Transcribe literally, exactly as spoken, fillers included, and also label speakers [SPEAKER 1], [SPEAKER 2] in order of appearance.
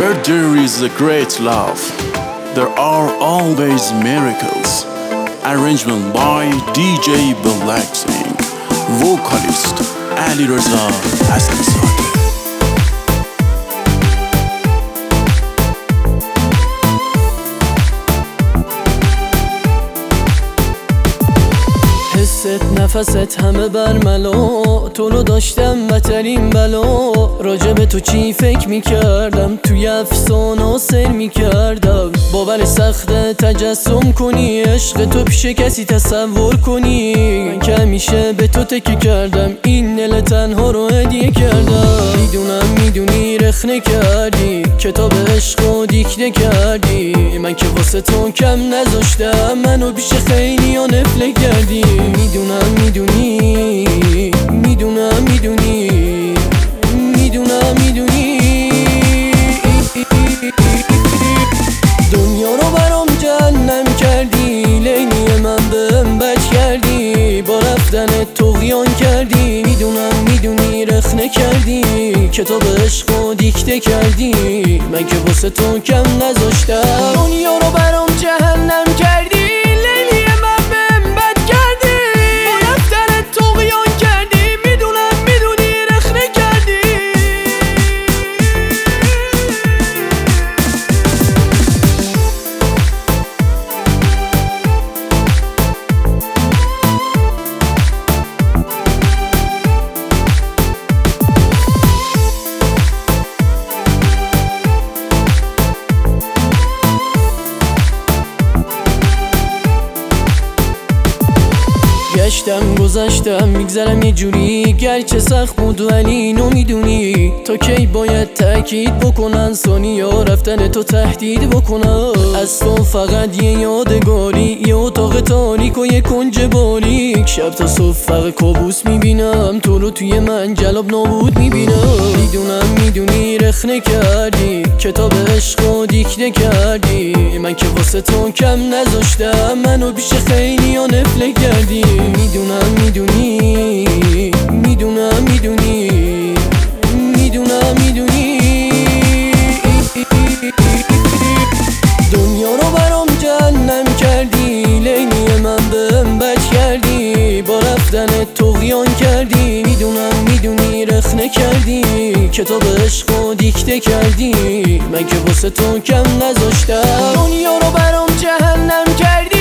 [SPEAKER 1] Where there is a great love, there are always miracles. Arrangement by دی جی Blacksing. Vocalist علیرضا حسن‌زاده.
[SPEAKER 2] حست نفست همه برملا، تو رو داشتم بترین بلا. راجب تو چی فکر میکردم، توی افسانه سر میکردم. باور سخته تجسم کنی، عشق تو پیش کسی تصور کنی. من که همیشه به تو تکیه کردم، این دل تنها رو هدیه کردم. میدونم میدونی رخنه کردی، کتاب عشق رو دیکته کردی. من که واسه تو کم نذاشتم، منو پیش خیلی ها نفله کردی. میدونم میدونی میدونم میدونی میدونم میدونی دنیا رو برام جهنم کردی، لیلی من بهم بد کردی. با رفتن طغیان کردی. میدونم میدونی رخنه کردی، کتاب عشق رو دیکته کردی. من که واسه تو کم نذاشتم، دنیا رو برام جهنم کردی. گشتم گذشتم میگذرم یه جوری، گرچه سخت بود ولی اینو میدونی. تا کی باید تأکید بکنن، ثانیه رفتن تو تهدید بکنن. از تو فقط یه یادگاری، یه اتاق تاریک و یه کنج باریک. شب تا صبح فقط کابوس میبینم، تو رو توی من جلاب نابود میبینم. میدونم میدونی رخنه کردی، کتاب عشق رو دیکته کردی. من که واسه تو کم نذاشتم، منو پیش خیلی ها نفله کردی. میدونم میدونی میدونم میدونی میدونم میدونی دنیا رو برام جهنم کردی، لیلی من بهم بد کردی. با رفتن طغیان کردی. میدونم میدونی رخنه کردی، کتاب عشق رو دیکته کردی. من که واسه تو کم نذاشتم، دنیا رو برام جهنم کردی.